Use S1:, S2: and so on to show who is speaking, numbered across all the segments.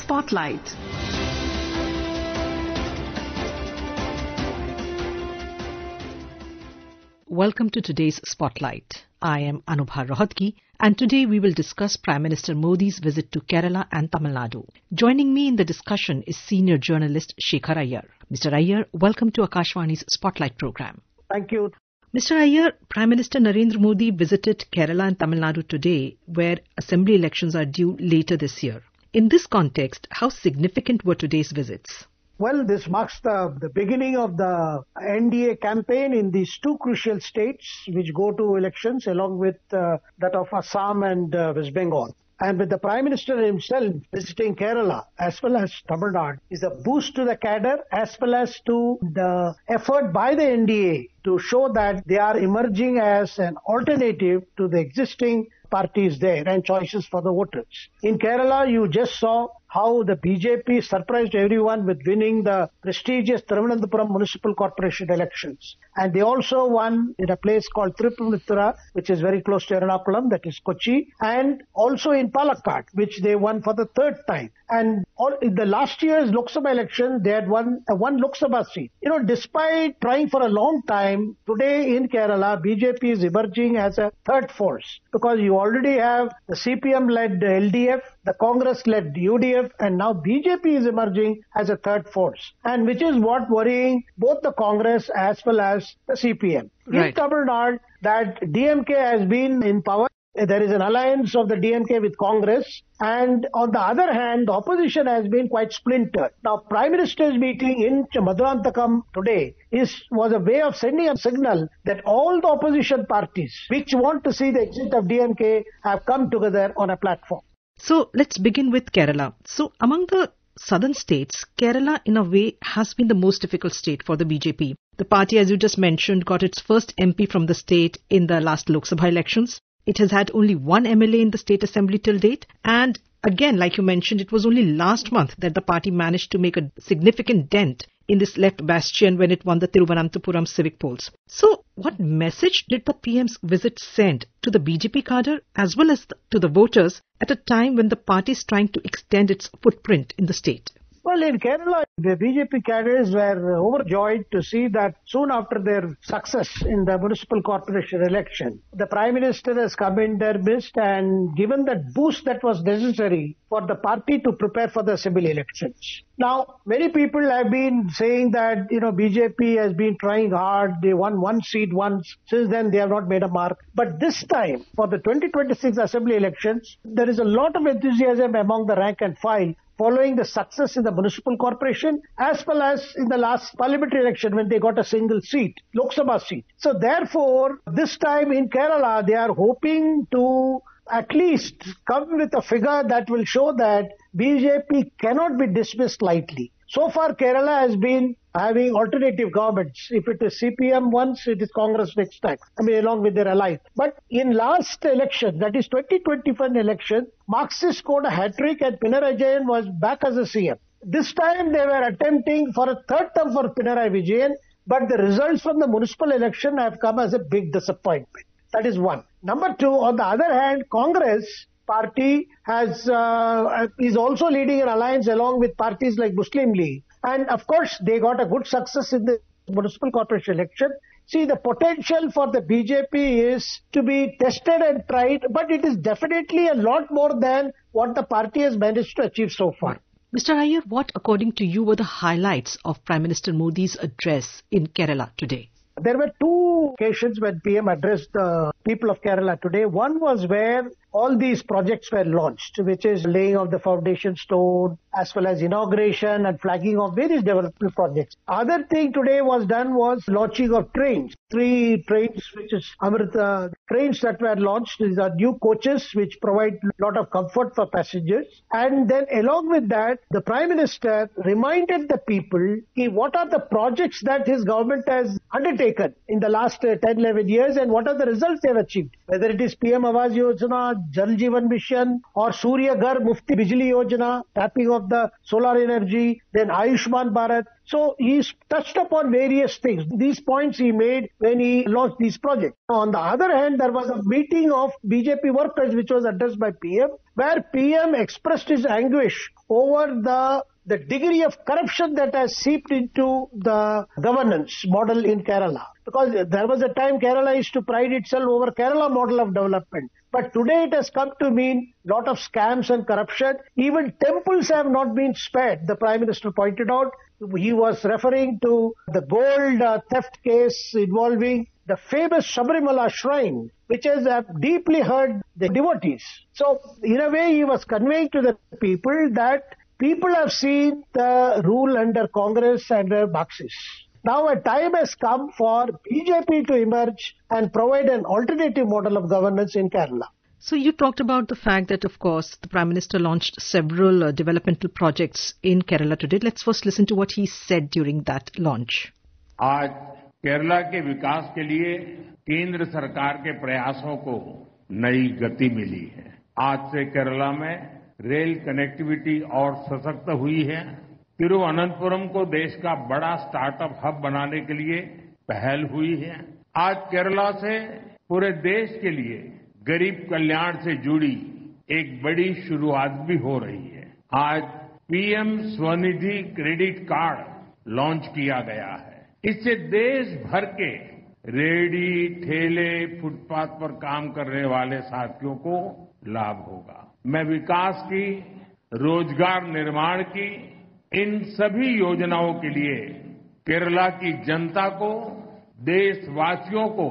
S1: Spotlight. Welcome to today's Spotlight. I am Anubha Rohatgi, and today we will discuss Prime Minister Modi's visit to Kerala and Tamil Nadu. Joining me in the discussion is senior journalist Shekhar Iyer. Mr. Iyer, welcome to Akashvani's Spotlight program.
S2: Thank you.
S1: Mr. Iyer, Prime Minister Narendra Modi visited Kerala and Tamil Nadu today, where assembly elections are due later this year. In this context, how significant were today's visits?
S2: Well, this marks the beginning of the NDA campaign in these two crucial states which go to elections along with that of Assam and West Bengal. And with the Prime Minister himself visiting Kerala as well as Tamil Nadu is a boost to the cadre as well as to the effort by the NDA to show that they are emerging as an alternative to the existing parties there and choices for the voters. In Kerala, you just saw how the BJP surprised everyone with winning the prestigious Thiruvananthapuram Municipal Corporation elections. And they also won in a place called Tirupamithura, which is very close to Ernakulam, that is Kochi, and also in Palakkad, which they won for the third time. And in the last year's Lok Sabha election, they had won one Lok Sabha seat. Despite trying for a long time, today in Kerala, BJP is emerging as a third force because you already have the CPM-led LDF, the Congress-led UDF, and now BJP is emerging as a third force, and which is what worrying both the Congress as well as the CPM.
S1: Right.
S2: In Tamil Nadu, that DMK has been in power. There is an alliance of the DMK with Congress, and on the other hand, the opposition has been quite splintered. Now, Prime Minister's meeting in Maduranthakam today was a way of sending a signal that all the opposition parties which want to see the exit of DMK have come together on a platform.
S1: So let's begin with Kerala. So among the southern states, Kerala in a way has been the most difficult state for the BJP. The party, as you just mentioned, got its first MP from the state in the last Lok Sabha elections. It has had only one MLA in the state assembly till date. And again, like you mentioned, it was only last month that the party managed to make a significant dent in this left bastion when it won the Thiruvananthapuram civic polls. So what message did the PM's visit send to the BJP cadre as well as to the voters at a time when the party is trying to extend its footprint in the state?
S2: Well, in Kerala, the BJP cadres were overjoyed to see that soon after their success in the municipal corporation election, the Prime Minister has come in their midst and given that boost that was necessary for the party to prepare for the assembly elections. Now, many people have been saying that, BJP has been trying hard. They won one seat once. Since then, they have not made a mark. But this time, for the 2026 assembly elections, there is a lot of enthusiasm among the rank and file following the success in the municipal corporation as well as in the last parliamentary election when they got a single seat, Lok Sabha seat. So therefore, this time in Kerala, they are hoping to at least come with a figure that will show that BJP cannot be dismissed lightly. So far, Kerala has been having alternative governments. If it is CPM once, it is Congress next time. Along with their allies. But in last election, that is 2021 election, Marxist scored a hat-trick and Pinarayi Vijayan was back as a CM. This time they were attempting for a third term for Pinarayi Vijayan, but the results from the municipal election have come as a big disappointment. That is one. Number two, on the other hand, Congress party is also leading an alliance along with parties like Muslim League. And of course, they got a good success in the municipal corporation election. See, the potential for the BJP is to be tested and tried, but it is definitely a lot more than what the party has managed to achieve so far.
S1: Mr. Iyer, what according to you were the highlights of Prime Minister Modi's address in Kerala today?
S2: There were two occasions when PM addressed the people of Kerala today. One was where all these projects were launched, which is laying of the foundation stone, as well as inauguration and flagging of various development projects. Other thing today was done was launching of trains. 3 trains, which is Amrita trains that were launched. These are new coaches which provide a lot of comfort for passengers. And then along with that, the Prime Minister reminded the people what are the projects that his government has undertaken in the last 10-11 years and what are the results they have achieved. Whether it is PM Awas Yojana, Jal Jeevan Mission, or Surya Ghar Mufti Bijli Yojana, tapping of the solar energy, then Ayushman Bharat. So he's touched upon various things. These points he made when he launched these projects. On the other hand, there was a meeting of BJP workers which was addressed by PM, where PM expressed his anguish over the degree of corruption that has seeped into the governance model in Kerala. Because there was a time Kerala used to pride itself over Kerala model of development. But today it has come to mean lot of scams and corruption. Even temples have not been spared, the Prime Minister pointed out. He was referring to the gold theft case involving the famous Sabrimala shrine, which has deeply hurt the devotees. So, in a way, he was conveying to the people that people have seen the rule under Congress and Marxists. Now a time has come for BJP to emerge and provide an alternative model of governance in Kerala.
S1: So you talked about the fact that, of course, the Prime Minister launched several developmental projects in Kerala today. Let's first listen to what he said during that launch.
S3: आज केरला के विकास के लिए केंद्र सरकार के प्रयासों को नई गति मिली है। आज से केरला में रेल कनेक्टिविटी और सशक्त हुई है। तिरुवनंतपुरम को देश का बड़ा स्टार्टअप हब बनाने के लिए पहल हुई है। आज केरला से पूरे देश के लिए गरीब कल्याण से जुड़ी एक बड़ी शुरुआत भी हो रही है। आज PM SVANidhi credit card launch किया गया है। इससे देश भर के रेहड़ी, ठेले, फुटपाथ पर काम करने वाले साथियों को लाभ होगा। मैं विकास की, रोजगार निर्माण की इन सभी योजनाओं के लिए केरला की जनता को, देशवासियों को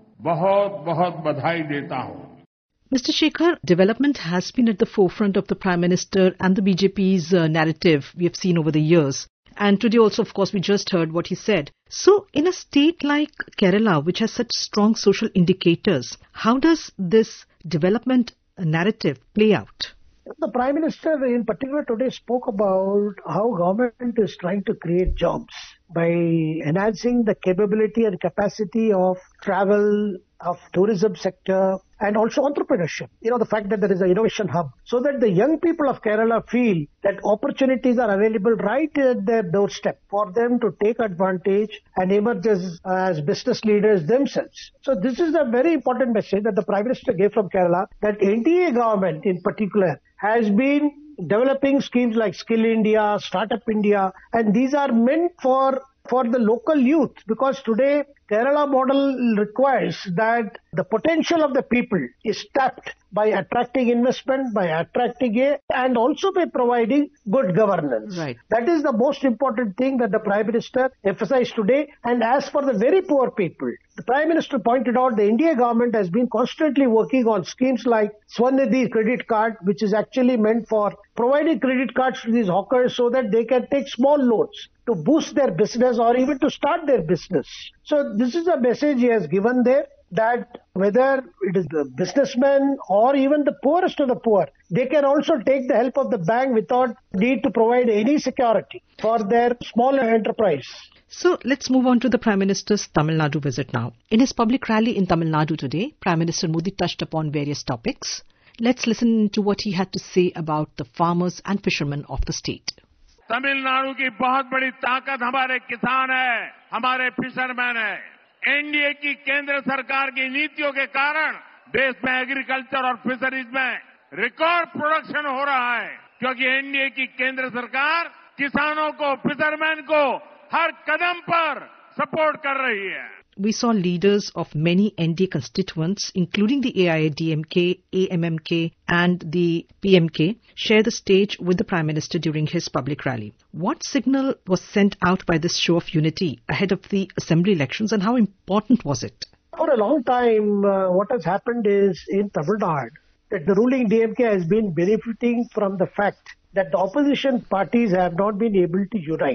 S3: बहुत बहुत बधाई देता हूं।
S1: Mr. Shekhar, development has been at the forefront of the Prime Minister and the BJP's narrative we have seen over the years. And today also, of course, we just heard what he said. So, in a state like Kerala, which has such strong social indicators, how does this development narrative play out?
S2: The Prime Minister in particular today spoke about how government is trying to create jobs by enhancing the capability and capacity of travel, of tourism sector, and also entrepreneurship. You know, the fact that there is an innovation hub, so that the young people of Kerala feel that opportunities are available right at their doorstep for them to take advantage and emerge as business leaders themselves. So this is a very important message that the Prime Minister gave from Kerala, that NDA government in particular has been developing schemes like Skill India, Startup India, and these are meant for the local youth, because today Kerala model requires that the potential of the people is tapped by attracting investment, by attracting and also by providing good governance.
S1: Right.
S2: That is the most important thing that the Prime Minister emphasized today. And as for the very poor people, the Prime Minister pointed out the India government has been constantly working on schemes like Swanidhi credit card, which is actually meant for providing credit cards to these hawkers so that they can take small loans to boost their business or even to start their business. So this is a message he has given there, that whether it is the businessmen or even the poorest of the poor, they can also take the help of the bank without need to provide any security for their small enterprise.
S1: So let's move on to the Prime Minister's Tamil Nadu visit now. In his public rally in Tamil Nadu today, Prime Minister Modi touched upon various topics. Let's listen to what he had to say about the farmers and fishermen of the state.
S3: Tamil Nadu की बहुत बड़ी ताकत हमारे किसान है, हमारे fisherman है। NDA की केंद्र सरकार की नीतियों के कारण देश में एग्रीकल्चर और फिशरीज में रिकॉर्ड प्रोडक्शन हो रहा है, क्योंकि एनडीए की केंद्र सरकार किसानों को, फिशरमैन को हर कदम पर सपोर्ट कर रही है।
S1: We saw leaders of many NDA constituents, including the AIADMK, AMMK and the PMK, share the stage with the Prime Minister during his public rally. What signal was sent out by this show of unity ahead of the assembly elections, and how important was it?
S2: For a long time, what has happened is in Tamil Nadu, that the ruling DMK has been benefiting from the fact that the opposition parties have not been able to unite.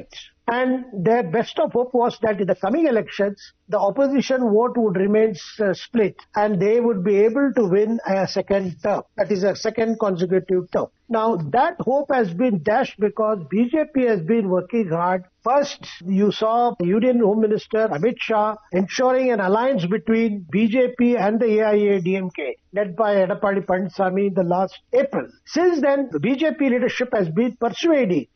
S2: And their best of hope was that in the coming elections, the opposition vote would remain split and they would be able to win a second term, that is a second consecutive term. Now that hope has been dashed because BJP has been working hard. First, you saw Union Home Minister Amit Shah ensuring an alliance between BJP and the AIADMK, led by Edappadi Palaniswamy in the last April. Since then, the BJP leadership has been persuading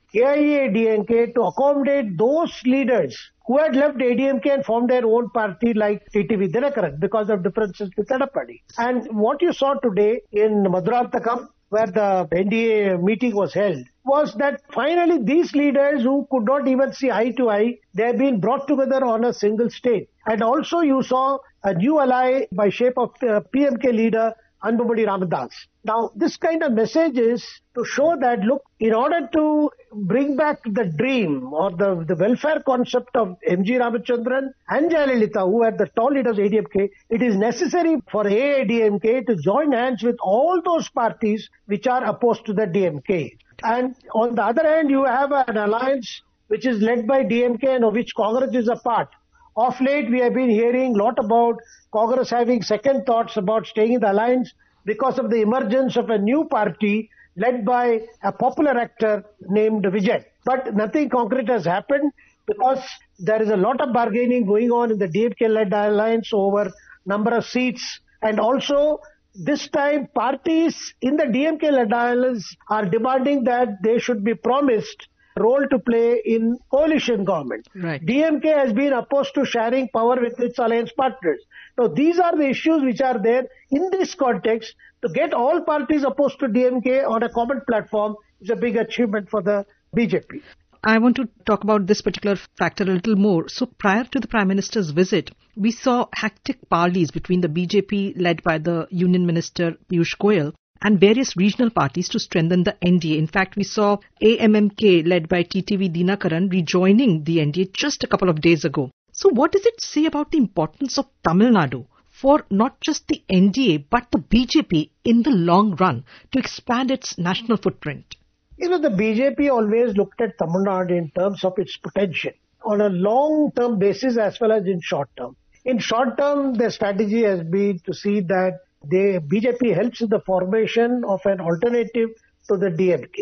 S2: AIADMK to accommodate those leaders who had left ADMK and formed their own party like TTV Dinakaran because of differences with Edappadi. And what you saw today in Madurantakam, where the NDA meeting was held, was that finally these leaders who could not even see eye to eye, they have been brought together on a single stage. And also you saw a new ally by shape of PMK leader Anbumadi Ramadas. Now, this kind of message is to show that, look, in order to bring back the dream or the welfare concept of M.G. Ramachandran and Jayalalitha, who are the tall leaders of ADMK, it is necessary for AIADMK to join hands with all those parties which are opposed to the DMK. And on the other hand, you have an alliance which is led by DMK and of which Congress is a part. Of late, we have been hearing a lot about Congress having second thoughts about staying in the alliance because of the emergence of a new party led by a popular actor named Vijay. But nothing concrete has happened because there is a lot of bargaining going on in the DMK-led alliance over number of seats. And also, this time, parties in the DMK-led alliance are demanding that they should be promised role to play in coalition government.
S1: Right.
S2: DMK has been opposed to sharing power with its alliance partners. Now, these are the issues which are there in this context. To get all parties opposed to DMK on a common platform is a big achievement for the BJP.
S1: I want to talk about this particular factor a little more. So prior to the Prime Minister's visit, we saw hectic parleys between the BJP led by the Union Minister Piyush Goyal and various regional parties to strengthen the NDA. In fact, we saw AMMK led by TTV Dinakaran rejoining the NDA just a couple of days ago. So what does it say about the importance of Tamil Nadu for not just the NDA but the BJP in the long run to expand its national footprint?
S2: You know, the BJP always looked at Tamil Nadu in terms of its potential on a long-term basis as well as in short term. In short term, their strategy has been to see that the BJP helps in the formation of an alternative to the DMK.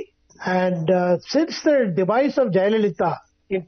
S2: And since the demise of Jayalalitha in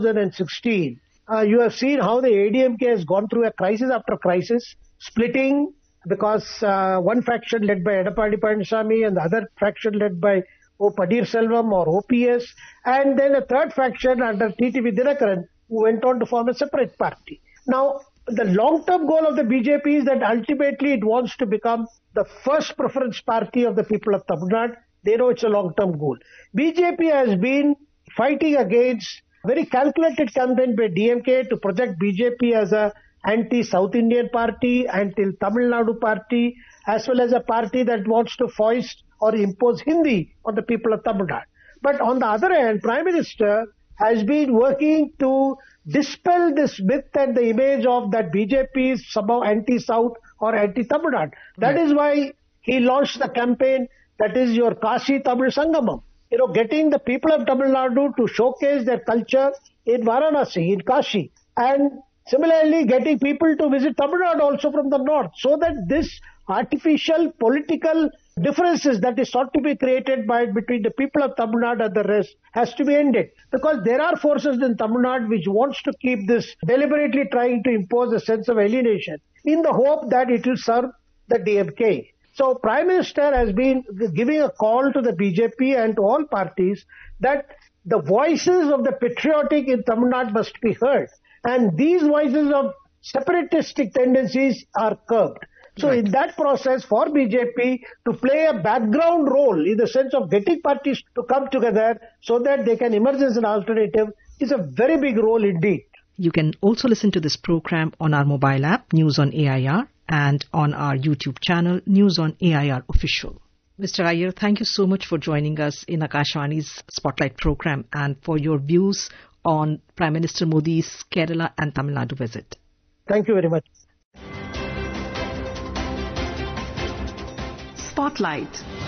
S2: 2016, you have seen how the ADMK has gone through a crisis after crisis, splitting because one faction led by Edappadi Palaniswamy and the other faction led by O. Paneerselvam or OPS, and then a third faction under TTV Dinakaran who went on to form a separate party. Now, the long-term goal of the BJP is that ultimately it wants to become the first preference party of the people of Tamil Nadu. They know it's a long-term goal. BJP has been fighting against very calculated campaign by DMK to project BJP as a anti-South Indian party, anti-Tamil Nadu party, as well as a party that wants to foist or impose Hindi on the people of Tamil Nadu. But on the other hand, Prime Minister has been working to dispel this myth and the image of that BJP is somehow anti-South or anti-Tamil Nadu. That is why he launched the campaign that is your Kashi Tamil Sangamam. You know, getting the people of Tamil Nadu to showcase their culture in Varanasi, in Kashi. And similarly, getting people to visit Tamil Nadu also from the north, so that this artificial political differences that is sought to be created between the people of Tamil Nadu and the rest has to be ended. Because there are forces in Tamil Nadu which wants to keep this deliberately trying to impose a sense of alienation in the hope that it will serve the DMK. So Prime Minister has been giving a call to the BJP and to all parties that the voices of the patriotic in Tamil Nadu must be heard. And these voices of separatistic tendencies are curbed. So in that process, for BJP to play a background role in the sense of getting parties to come together so that they can emerge as an alternative is a very big role indeed.
S1: You can also listen to this program on our mobile app, News on AIR, and on our YouTube channel, News on AIR Official. Mr. Iyer, thank you so much for joining us in Akashvani's Spotlight program and for your views on Prime Minister Modi's Kerala and Tamil Nadu visit.
S2: Thank you very much.
S4: Spotlight.